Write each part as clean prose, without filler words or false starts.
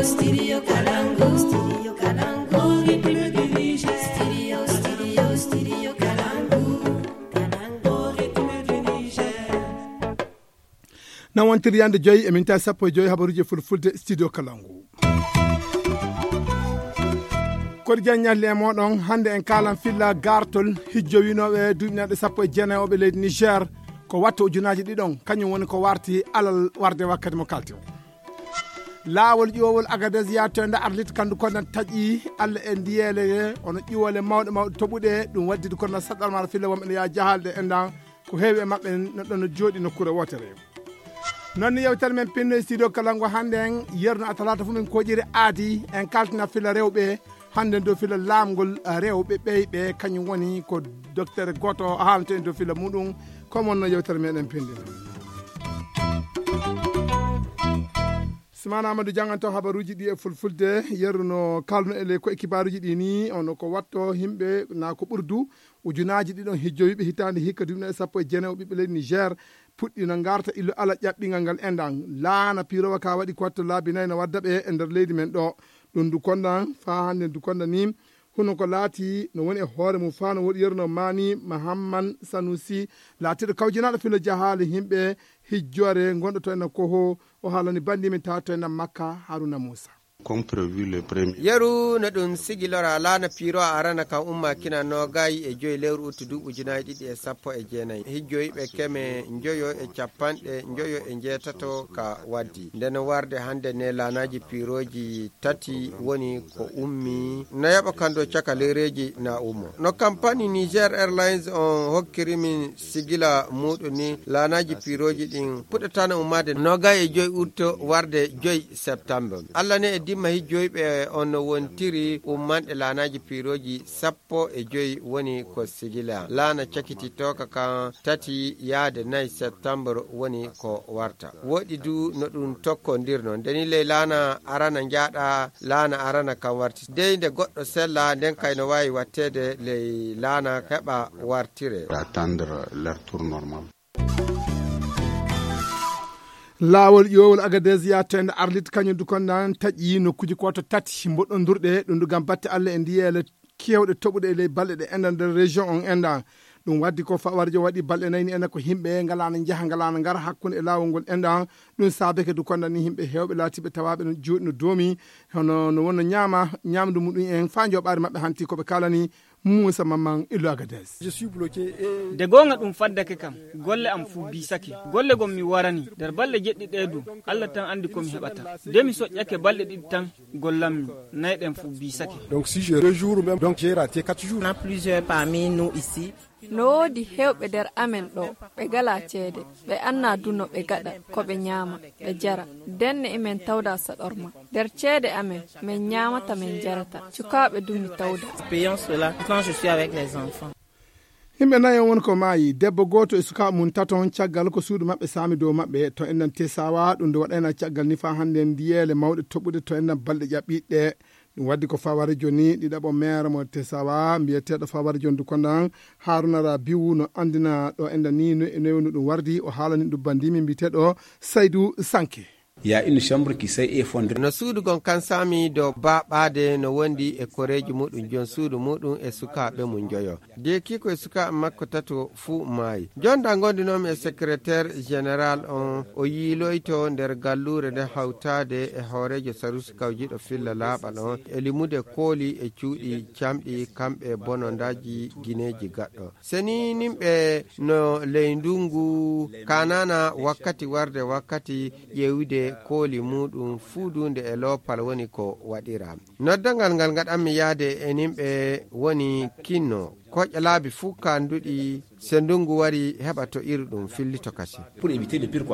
nan wontiri yande joyi e minta sappo e joyi habaruji fulfulde studio Kalangu. Kodi jagnalli e moɗon hande en kalan filla gartol hijjowinoɓe duuɓinaɗe sappo e jeenayoɓe leydi Niger ko watta ujunaji ɗiɗon kañum woni ko warti alal warde wakkati mo kalti o. Laawol ƴiwowol Agadez yattoyde Arlit Kandu Konan taƴi Allah e ndiyele ono ƴiwole mawɗe mawɗe toɓuɗe ɗum waddide kono saɗɗal mara filla wonɓe ya jahalde endan ko heewi e maɓɓe no jooɗi nokkure wotere. Non ni yewtere men pinno studio Kalangu hande en yerno a talata fu min koƴiri aadi en kaltina filla rewɓe hande do filla laamgol rewɓe ɓeyɓe kañum woni ko docteur goto haalante en do filla muɗum comme on no yewtere meɗen pindi. Simana Amadou janganto habaruji ɗi e fulfulde yerno kalno ele ko kibaruji ɗi ni ono ko watto himɓe na ko ɓurdu ujunaji ɗiɗon hijjoyiɓe hitande hikka dumne sappo e jeenayo ɓiɓɓe leydi Niger puɗɗino garta illu ala ƴaɓɓingal ngal endan laana pirowa ka waɗi ko watto laabi nayyi no wadda ɓe e nder leydi men ɗo ɗum dukondan fa hande dukonda ni huno ko laati no woni e hoore mum fa no woɗi yerno mani Mahamman Sanusi laatiɗo kawjinaɗo filo jahali himɓe hijjore gonɗo to ena koho o haalani bandimi tawa to ena Makka Haruna Moussa. Yeru no ɗum sigilora laana piro a arana kan umma kina nogayi e joyi lewru uttudu ujunaji ɗiɗi e sappo e jeenayi hijjoyiɓe keme njoyo e capanɗe njoyo e jeetato ka waddi nden warde hande ne laanaji piroji tati woni ko ummi no yaɓa kando caka lereji na ummo no campagne Niger Airlines on hokkirimin sigila muɗum ni laanaji piroji ɗin puɗɗatano ummade nogayi e joyi utto warde joyi septembre Allah ne e dimma hijjoyɓe on wontiri ummanɗe laanaji piroji sappo e joyi woni ko sigila laana cakititoka kan tati yaade 9 septembre woni ko warta woɗi du no ɗum tokkodirno ndeni ley laana arana jaaɗa laana arana kan warti dey nde goɗɗo sella nden kayno wawi wattede ley laana heɓa wartire attendre leur tour normal. Laawol ƴiwowol Agadez yattende Arlit kañum dukondan taƴi nokkuji koto tati mboɗɗondurɗe ɗum gam batte Allah e ndiyele kewɗe toɓuɗe e ley balɗe ɗe endan nder région on endan ɗum waddi ko fawarjo waɗi balɗe nayni enen ko himɓe ngalana jaaha ngalana ngara hakkude e laawol ngol endan ɗum saabeke dukondan ni himɓe hewɓe laatiɓe tawaɓe no jooɗi no doomi hono no wonno ñamdu muɗum en fa joɓare mabɓe hanti koɓe kalani Moussa Mamman Illu Agadez. De gonga ɗum faddake kam golle am fu bisake golle gon mi warani nder balɗe jeɗɗi ɗeedu Allah tan andi komi heɓata de mi soƴƴake balɗe ɗiɗi tan gollammi nayɗen fu bisake. Donc si je rejour même donc j'ai raté 4 jours. On a plusieurs parmi nous ici. No woodi hewɓe nder amen ɗo ɓe gala ceede ɓe anna duno ɓe gaɗa ko ɓe ñaama ɓe jara denne emen tawda saɗorma nder ceede amen min ñamata min jarata cukaɓe dumi tawda. Payons cela quand je suis avec les enfants. Himɓe nayon woni ko maayi debbo goto e sukaɓe mum taton caggal ko suudu mabɓe saami dow mabɓe to ennan tesawa ɗum nde waɗayna caggal ni fa hande ndiyele mawɗe toɓɓude to ennan balɗe ƴaɓɓiɗɗe ɗum waddi ko faware joni ɗiɗaɓo maire mo tesawa mbiyeteɗo faware joni dukondan Haruna Rabiu no andina ɗo endan ni no ɗum wardi o haalani ɗum bandimi mbiteɗo Saydou Sanke. Il y a une chambre qui s'est effondrée. No suudu gon kan sami do baɓade no wondi e koreji muɗum jon suudu muɗum e sukaɓe mum joyo de kiko e sukaɓe makko tato fuu maayi jonda gondinomi e secrétaire général on o yiiloyto nder gallure nde hawtade e hoorejo sarusi kawjiɗo filla laaɓal on e limude kooli e cuuɗi camɗi kamɓe bonondaji guineji gaɗɗo seni nimɓe no ley ndungu kanana wakkati warde wakkati ƴewide kooli muɗum fuudunde e loopal woni ko waɗira noddangal ngal gaɗanmi yaade e nimɓe woni kinno koƴƴe laabi fuu kanduɗi se ndungu wari heɓa to iri ɗum fillito kasi pour éviter le pire quoi.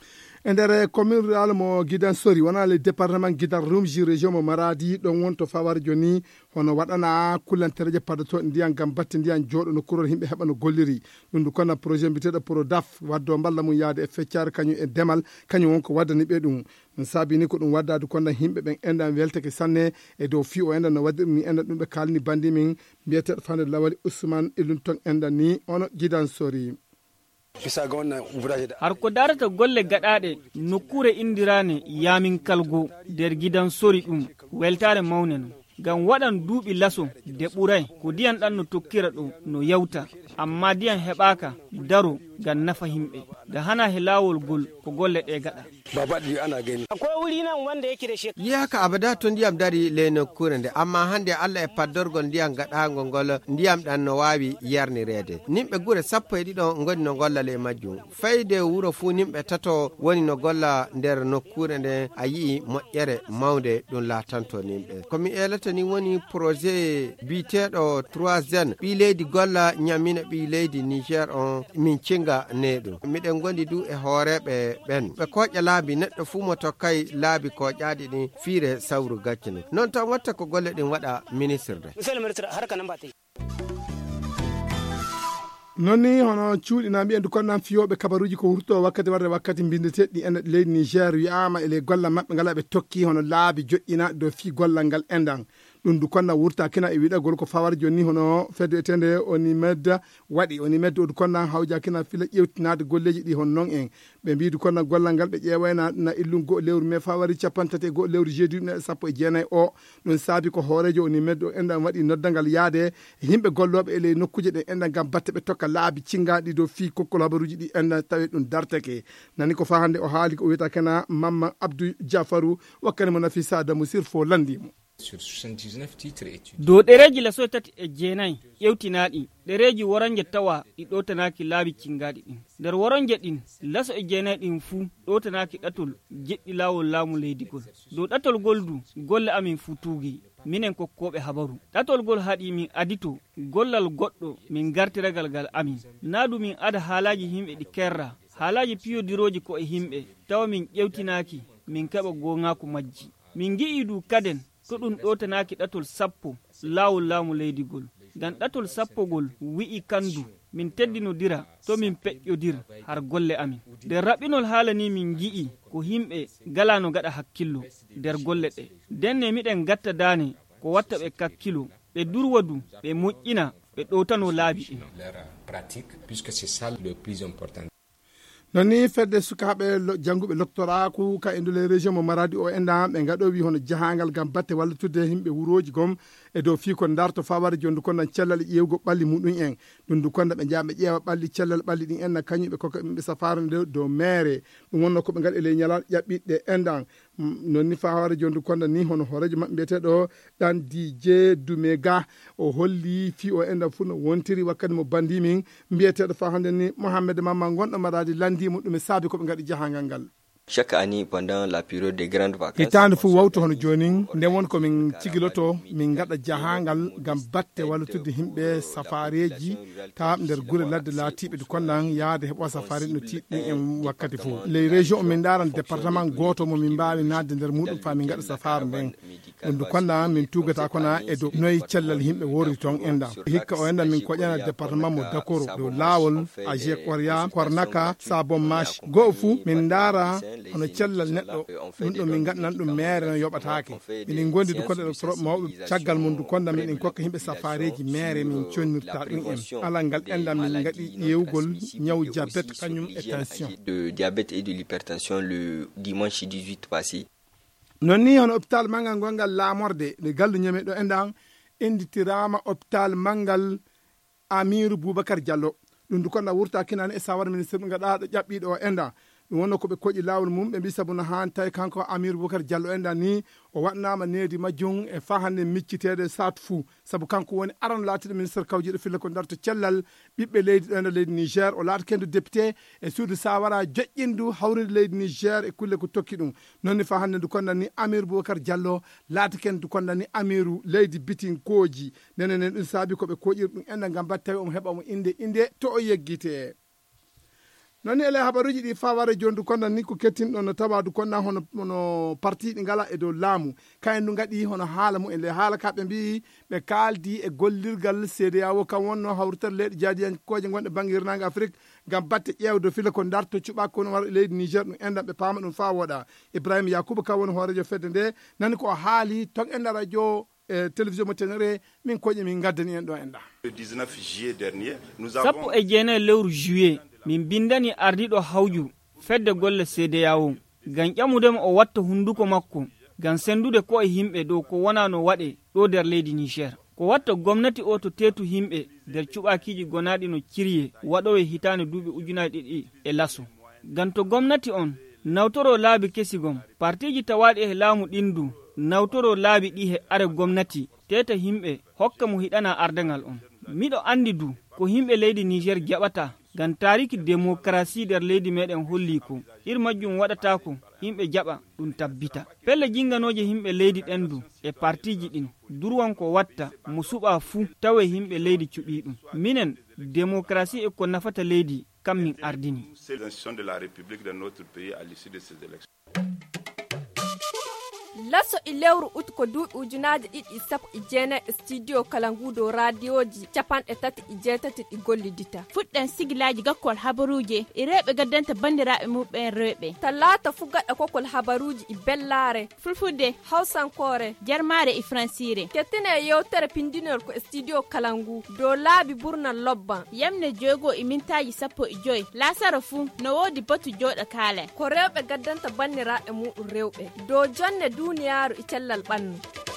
E nder commune rural mo Guidan Sori wona le département Guidan Rumji région mo Maradi ɗon wonto fawar joni hono waɗana kullantereje paddoto ndiyan gam batte ndiyan jooɗo no kuror himɓe heɓa no golliri ɗum ndu kono projet mbiteɗo PRODAF waddo balla mum yaade e feccare kañum e demal kañum wonko waddani ɓe ɗum ɗum saabini ko ɗum waddade kono himɓe ɓen endan weltake sanne e dow fi o endan no waddiri ni endan ɗum ɓe kalni bandi min mbiyeteɗo fande lawali Ousmane Ilun ton endan ni ono Guidan Sori. har ko darata golle gaɗaɗe nokkure indirane yamin kalgo nder gidan sori ɗum weltare mawne no gam waɗan duuɓi laso de ɓuray ko diyan ɗan no tokkira ɗo no yawta amma diyan heɓaka daro gam nafa himɓe da hana he lawol gol ko golle ɗe gaɗa akwai wuri nan wanda yake da shi yaka abada to ndiyam dari le nokkure nde amma hande Allah e paddorgol ndiyam gaɗagol ngol ndiyam ɗan no wawi yarnirede nimɓe gure 11 ngoni no golla le majjum fayde wuro fu nimɓe tato woni no golla nder nokkure nde a yii moƴƴere mawde ɗum latanto nimɓe komi elata ni woni projet biteɗo 3 ɓi leydi golla ñamina ɓi leydi Niger on min cinga neɗum miɗen gondi du e hooreɓe ɓen ɓe koƴƴa laabi neɗɗo fu mo tokkay laabi koƴƴaɗi ɗin fiire sawru gaccino non tan watta ko golle ɗin waɗa ministre de nonni hono cuuɗina mbiyendu kon nan fiyoɓe kabaruji ko hurto wakkati warde wakkati bindeteɗɗi ene leydi Niger wiyama ele golla mabɓe ngala ɓe tokki hono laabi joƴƴina dow fi gollal ngal endan ɗum du konna wurta kina e wiɗagol ko fawar joni hono fedde etende oni medda waɗi oni medda odu konna hawja kina fila ƴewtinade golleji ɗi hon non en ɓe mbi du konna gollal ngal ɓe ƴeewayna na illum go lewru me fawari capantate go lewru jeudi ɗum 19 o ɗum saabi ko hoorejo oni medda o endan waɗi noddangal yaade yimɓe golloɓe ele nokkuje ɗe endan gam batte ɓe tokka laabi cingaɗi dow fi kokkol habaruji ɗi endan tawi ɗum dartake nani ko fa hande o haali ko wiyata kana Mamma Abdou Diafarou wakkane mo Nafisa Adamou Sirfo landimo dow ɗereji laso 3 ƴewtinaɗi ɗereji woronje tawa ɗi ɗotanaki laabi cingaɗi ɗin nder woronje ɗin laso 9 ɗin fuu ɗotanaki ɗatol jeɗɗi lawol laamu leydigol dow ɗatol gol du golle amin fuu tuugi minen kokkoɓe habaru ɗatol gol haɗi min adito gollal goɗɗo min gartiragal ngal amin naadu min ada haalaji himɓe ɗi kerra haalaji piyodiroji ko e himɓe tawa min ƴewtinaki min keɓa gongaku majji min gi'i du kaden to ɗum ɗotanaki ɗatol 10 lawol laamu leydigol ngam ɗatol 10 gol wi'i kandu min teddinodira to min peƴƴodir har golle amin nder raɓɓinol haala ni min gi'i ko himɓe galano gaɗa hakkillo nder golle ɗe denne miɗen gatta dane ko watta ɓe kakkilo ɓe durwa du ɓe moƴƴina ɓe ɗotano laabi ɗin nonni fedde sukaɓe jangguɓe doctoraku ka e ndule région mo Maradi o enda ɓe gaɗowi hono jahangal gam batte wallutude yimɓe wuroji gom e dow fi ko darto faware jondu konda cellal ƴewgo ɓalli muɗum en ɗum du konda ɓe jaaɓe ƴeewa ɓalli cellal ɓalli ɗin enna kañumɓe koka ɓe safaro nde dow maire ɗum wonno koɓe gaɗi ele ñalal ƴaɓɓiɗɗe endan nonni faware jondu konda ni hono horejo mabɓe mbiyeteɗo ɗan DJ Dumega o holli fi o enda fu no wontiri wakkati mo bandimin mbiyeteɗo fa hande ni Mohamed Mamma gonɗo Maradi landimo ɗum e saabi koɓe gaɗi jahangal ngal chaque année pendant la période des grandes vacances hitande fu wawto hono joni nden won komin cigiloto min gaɗa jahangal gam batte wallutude himɓe safareji tawaɓe nder guure ladde laatiɓe de konnan yaade heɓo safari no tiɗɗin en wakkati fo les région min daran département goto mo min mbawi nadde nder muɗum fa min gaɗa safare nden ɗum du konna min tugata kona e dow noyi cellal yimɓe wori toon enda hikka o enda min koƴana département mo Dakoro dow lawol AG Korya Kornaka Sabon Mash go fu min dara hono cellal neɗɗo ɗum ɗo min gaɗanan ɗum maire no yoɓatake minin gondi du konɗe ɗo mawɓe caggal mum du konda min kokka yimɓe safareji maire min connirta ɗum en alal ngal enda min gaɗi ƴewgol ñaw diabète kañum e tension de diabète et de l'hypertension le dimanche 18 passé non ni hono hôpital mangal gongal laamorde nde gallu ñame ɗo endan enditirama hôpital mangal Amirou Boubacar Diallo ɗum du konɗa wurta kinani e sawar ministre ɗum gaɗa ɗo ƴaɓɓiɗo o enda ɗum wonno koɓe koƴi lawol mum ɓe mbi sabu no han tawi kanko Amirou Boubacar Diallo enda ni o waɗnama needi majjum e fa hande miccitede satu fou saabu kanko woni arano laatiɗo ministre kawjiɗo filla ko darto cellal ɓiɓɓe leydi ɗo enda leydi Niger o laata kendo député e suudu sawara joƴƴindu hawride leydi Niger e kulle ko tokki ɗum nonni fa hande ndu kondan ni Amirou Boubacar Diallo laata ken du kondan ni Amirou leydi bitinkoji nenenen ɗum saabi koɓe koƴiri ɗum enda gam batte tawi omo heɓa mo inde to o yeggite nonni ele habaruji ɗi faware jondu kondan ni ko kettinɗo no tawadu konna hono parti ɗi ngala e dow laamu kayen du gaɗi hono haala mu en le haala ka ɓe mbi ɓe kaldi e gollirgal CEDEAO kam wonno hawritere leyɗe jaadiyankoje gonɗe banguirnague Afrique gam batte ƴewdo fila ko darto cuɓa kono wara leydi Niger ɗum endan ɓe paama ɗum fa woɗa Ibrahima Yakuba ka woni hoorejo fedde nde nani ko haali ton enda radio télévision mo tenere min koƴe min gaddani en ɗo enda sappo e jeenayi lewru juillet min bindani ardiɗo hawju fedde golle CEDEAO ngam ƴamudema o watta hunduko makko ngam sendude ko e himɓe dow ko wona no waɗe ɗo nder leydi Niger. Ko watta gomnati o to tetu himɓe nder cuɓakiji gonaɗi no kirye waɗowe hitande duuɓi ujunaje ɗiɗi e laso. Ngam to gomnati on nawtoro laabi kesigom partiji tawaɗi e laamu ɗindu nawtoro laabi ɗi he are gomnati teta himɓe hokka mo hiɗana ardengal on. Miɗo andi du ko himɓe leydi Niger jaɓata ngam tariki démocratie nder leydi meɗen holli ko ir majjum waɗata ko himɓe jaɓa ɗum tabbita. Pelle jinganoje himɓe leydi ɗen du e partiji ɗin durwan ko watta mo suɓa fuu tawe himɓe leydi cuɓi ɗum. Minen démocratie e ko nafata leydi kam min ardini. lasso e lewru ut ko duuɓi ujunaje ɗiɗi e sappo e jeenayi e studio kalangudo radioji capanɗe tati e jeetati ɗi gollidita fuɗɗen sigilaji gakkol habaruje e rewɓe gaddanta bandiraɓe muɓɓen rewɓe talata fu gaɗa kokol habaruji e bellare fulfulde hawsankore jarmare e francire kettine yewtere pindinol ko e studio kalangu dow laabi ɓurnan lobban yamne jogo e mintaji sappo e joyi lasara fu no wodi batu joɗa kaale ko rewɓe gaddanta bandiraɓe muɗum rewɓe dow jonne duniyaaru e cellal ɓannu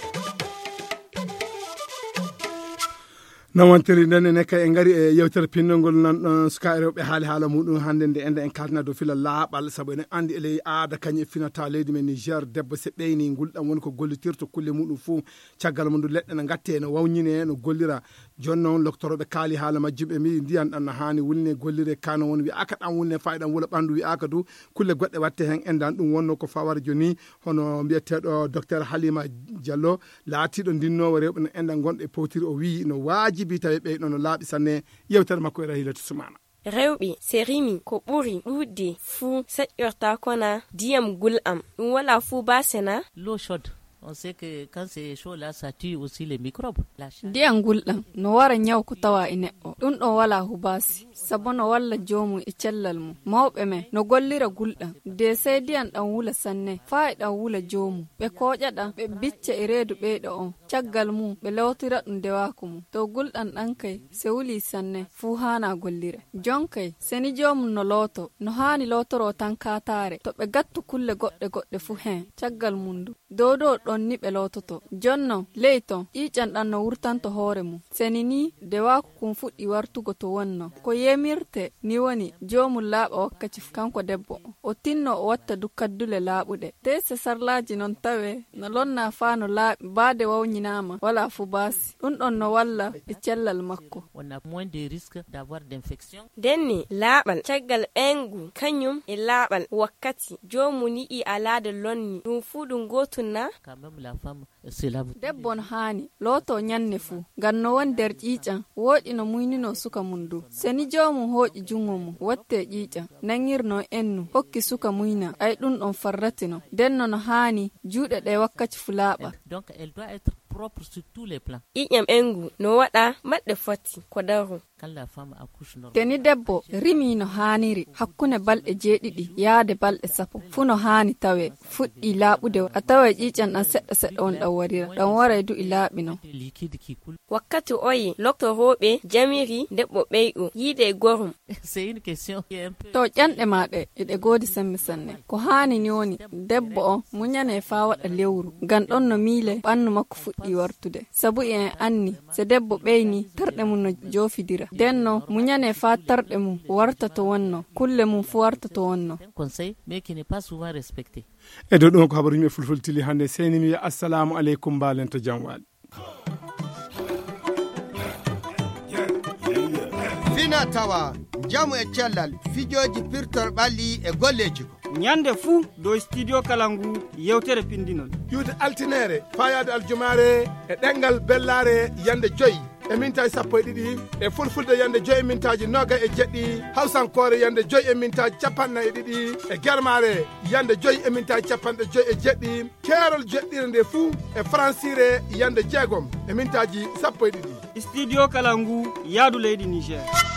non wontiri nden ene kay en gari e yewtere pinnolngol nanɗon suka e rewɓe haala muɗum hannde nde ende en kaltana dow fila laaɓal saabu enen andi eley aada kañum e finata leydi men Niger debbo se ɓeyni ngulɗam woni ko gollitirto kulle muɗum fou caggal mum ndu leɗɗe no gatte no wawñine no gollira joni noon loktoroɓe kaali haala majjum ɓe mbi ndiyan ɗan no hani wulne gollire kano woni wiyaka ɗan wulne fayiɗan wula ɓandu wiyaka du kulle goɗɗe watte hen endan ɗum wonno ko fawara joni hono mbiyeteɗo docteur Halima Diallo laatiɗo ndinnowo rewɓe no endan gonɗo e powtiri o wi no waajibi tawi ɓeyɗo no laaɓi sanne yewtere makko e rahilatu sumana rewɓe serimi ko ɓuri ɗuɗde fuu seƴƴorta kona diyam gul'am ɗum wala fuu basena l'eau chaude. On sait que quand c'est chaud là, ça tue aussi les microbes. Diyan gulɗam no wara nyaw ko tawa e neɗɗo ɗum ɗon wala hubasi sabo no walla jomum e cellal mum mawɓe men no gollira gulɗam de sey diyan ɗan wula sanne faa e ɗan wula jomum ɓe koƴa ɗam ɓe bicca e reedu ɓeyɗo on caggal mum ɓe lawtira ɗum dewaku mum to gulɗam ɗan kay se wuli sanne fuu hana gollira jon kay seni jomum no looto no hani lotoro tan katare to ɓe gattu kulle goɗɗe fuu hen caggal mum du dodo ɗon ni ɓe lototo jonno ley ton ƴiƴan ɗan no wurtanto hoore mum seni ni dewaku kum fuɗɗi wartugo to wonno ko yemirte ni woni jomum laaɓa wakkati kanko debbo o tinno o watta du kaddule laaɓuɗe te se sarlaji non tawe no lonna faa no laaɓi baade wawñinama wala fu baasi ɗum ɗon no walla e cellal makko on a moins de risque d'avoir d'infection denni laaɓal caggal ɓengu kañum e laaɓal wakkati jomum ni'i alaade lonni ɗum fuu ɗum gotunna la femme se lave. Debbo no hani loto nyanne fu ganno won der ƴiƴan woɗi no muynino suka mundu seni jomum hooƴi jungo mum watte ƴiƴan nangirno ennu hokki suka muyna ay ɗum ɗon farratino denno no hani juuɗe ɗe wakkati fu laaɓa donc elle doit être propre sur tous les plans. Ƴiƴam engu no waɗa maɗɗe foti ko daru quand la femme accouche normal. Teni debbo rimi no haniri hakkune balɗe jeeɗiɗi yaade balɗe sappo fu no hani tawe fuɗɗi laaɓude a tawa ƴiƴan ɗan seɗɗa on ɗan warira ɗan waray du i laaɓino wakkati oyi loktoroɓe jamiri debbo ɓeyɗo yiide gorum c'est une question to ƴanɗe maɗe eɗe goodi sembe sanne ko hani ni woni debbo o muñane fa waɗa lewru ngam ɗon no miile ɓannu makko fuɗɗi wartude sabu en anni so debbo ɓeyni tarɗe mum no joofidira denno muñane fa tarɗe mum warta to wonno kulle mum fu warta to wonno conseil mais qui n'est pas souvent respecté e dow ɗum ko habaru yimɓe fulfultili hannde seni mi wiya assalamu aleykum mbalen to jam waali fina tawa jamu e cellal fijoji pirtor ɓalli e golleji ko ñande fuu dow studio kalangu yewtere pindinol yuude altinere fayade aljumare e ɗengal bellare yande joyyi e mintaji sappo e ɗiɗi e fulfulde yande joyi e mintaji noga e jeɗɗi hawsankore yande joyi e mintaji capannayyi e ɗiɗi e guermare yande joyi e mintaji capanɗe joyi e jeɗɗi keerol jeɗɗire nde fuu e francire yande jeegom e mintaji sappo e ɗiɗi studio kalangu yaadu leydi Niger